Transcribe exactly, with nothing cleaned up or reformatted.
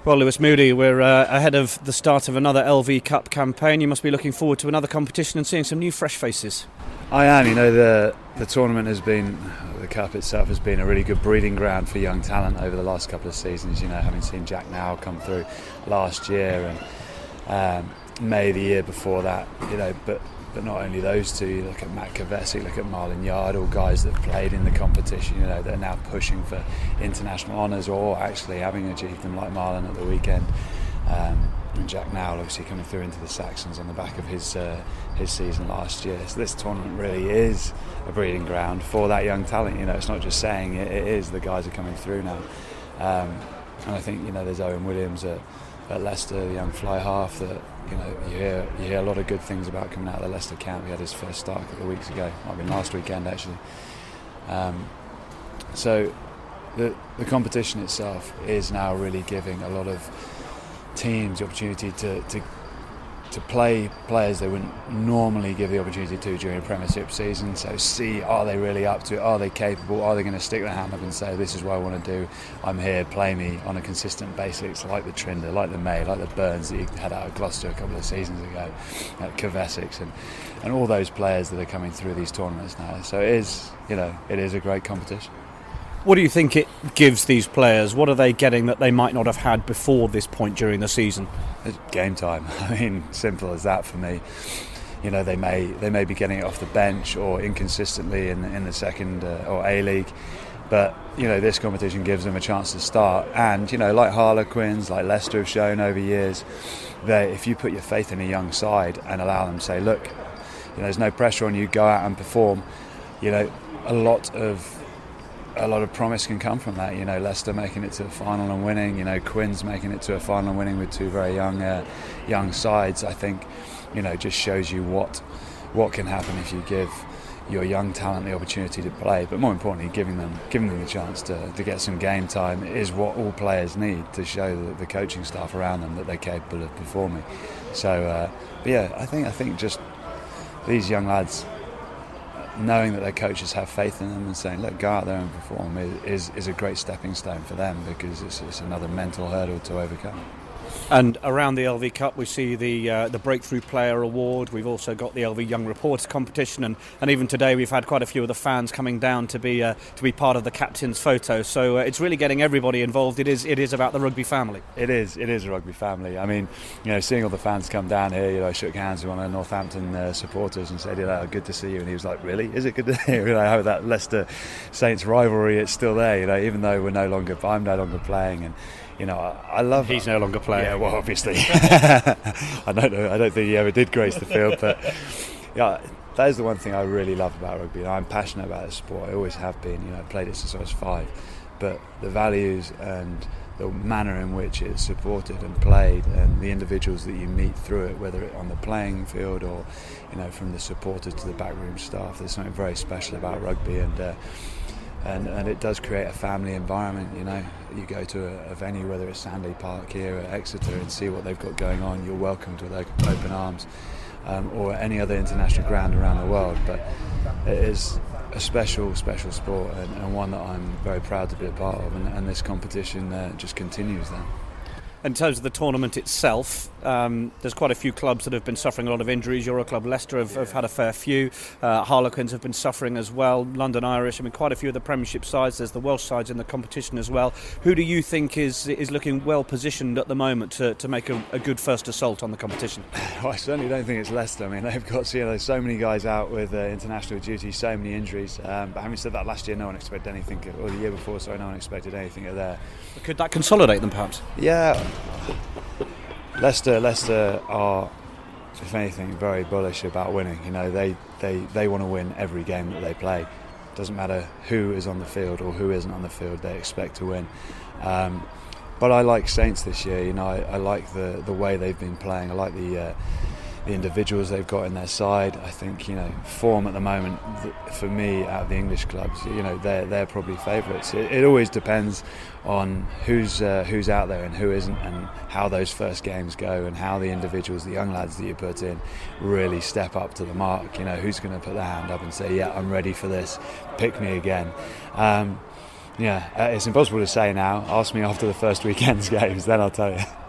Well, Lewis Moody, we're uh, ahead of the start of another L V Cup campaign. You must be looking forward to another competition and seeing some new fresh faces. I am. You know, the the tournament has been, the Cup itself has been a really good breeding ground for young talent over the last couple of seasons. You know, having seen Jack Nowell come through last year and um, May the year before that. You know, but but not only those two. You look at Matt Kvesic, look at Marlon Yard, all guys that have played in the competition. You know, they're now pushing for international honours or actually having achieved them, like Marlon at the weekend. Um, and Jack Nowell obviously coming through into the Saxons on the back of his uh, his season last year. So this tournament really is a breeding ground for that young talent. You know, it's not just saying it, it is. The guys are coming through now, um, and I think, you know, there's Owen Williams at, at Leicester, the young fly half that, you know, you hear you hear a lot of good things about coming out of the Leicester camp. He had his first start a couple of weeks ago, might have been last weekend actually. Um, so the the competition itself is now really giving a lot of teams the opportunity to, to to play players they wouldn't normally give the opportunity to during a Premiership season. So see, are they really up to it? Are they capable? Are they going to stick their hand up and say, this is what I want to do, I'm here, play me on a consistent basis, like the Trinder, like the May, like the Burns that you had out of Gloucester a couple of seasons ago, like Kvesic and, and all those players that are coming through these tournaments now. So it is, you know, it is a great competition. What do you think it gives these players? What are they getting that they might not have had before this point during the season? It's game time. I mean, simple as that for me. You know, they may they may be getting it off the bench or inconsistently in in the second uh, or A League, but you know, this competition gives them a chance to start. And you know, like Harlequins, like Leicester have shown over years, that if you put your faith in a young side and allow them to say, look, you know, there's no pressure on you, go out and perform. You know, a lot of A lot of promise can come from that. You know, Leicester making it to the final and winning. You know, Quins making it to a final and winning with two very young, uh, young sides. I think, you know, just shows you what what can happen if you give your young talent the opportunity to play. But more importantly, giving them giving them the chance to, to get some game time is what all players need to show the, the coaching staff around them that they're capable of performing. So, uh, but yeah, I think I think just these young lads, knowing that their coaches have faith in them and saying, look, go out there and perform, is is a great stepping stone for them, because it's, it's another mental hurdle to overcome. And around the L V Cup, we see the uh, the Breakthrough Player Award. We've also got the L V Young Reporter competition, and, and even today we've had quite a few of the fans coming down to be uh, to be part of the captain's photo. So uh, it's really getting everybody involved. It is it is about the rugby family. It is it is a rugby family. I mean, you know, seeing all the fans come down here, you know, I shook hands with one of the Northampton uh, supporters and said, you know, good to see you. And he was like, really? Is it good to hear? You know, how that Leicester Saints rivalry, it's still there. You know, even though we're no longer, I'm no longer playing, and you know, I, I love. He's no longer playing. Yeah, well, obviously, I don't know. I don't think he ever did grace the field, but yeah, that is the one thing I really love about rugby. I'm passionate about this sport. I always have been. You know, I played it since I was five, but the values and the manner in which it's supported and played, and the individuals that you meet through it, whether it on the playing field or, you know, from the supporters to the backroom staff, there's something very special about rugby, and. Uh, And, and it does create a family environment. You know, you go to a, a venue, whether it's Sandy Park here at Exeter, and see what they've got going on. You're welcomed with open arms, um, or any other international ground around the world. But it is a special, special sport, and, and one that I'm very proud to be a part of. And, and this competition uh, just continues that. In terms of the tournament itself, um, there's quite a few clubs that have been suffering a lot of injuries. Euroclub Leicester have, have had a fair few. Uh, Harlequins have been suffering as well. London Irish, I mean, quite a few of the Premiership sides. There's the Welsh sides in the competition as well. Who do you think is is looking well positioned at the moment to, to make a, a good first assault on the competition? Well, I certainly don't think it's Leicester. I mean, they've got, you know, so many guys out with uh, international duty, so many injuries. Um, but having said that, last year no one expected anything, or the year before, sorry, no one expected anything at there. Could that consolidate them, perhaps? Yeah. Leicester, Leicester are, if anything, very bullish about winning. You know, they, they, they want to win every game that they play. Doesn't matter who is on the field or who isn't on the field, they expect to win. Um, but I like Saints this year. You know, I, I like the, the way they've been playing. I like the uh, the individuals they've got in their side. I think, you know, form at the moment, for me, out of the English clubs, you know, they're they're probably favourites. It, it always depends on who's uh, who's out there and who isn't, and how those first games go, and how the individuals, the young lads that you put in, really step up to the mark. You know, who's going to put their hand up and say, yeah, I'm ready for this, pick me again. Um, Yeah, uh, it's impossible to say now. Ask me after the first weekend's games, then I'll tell you.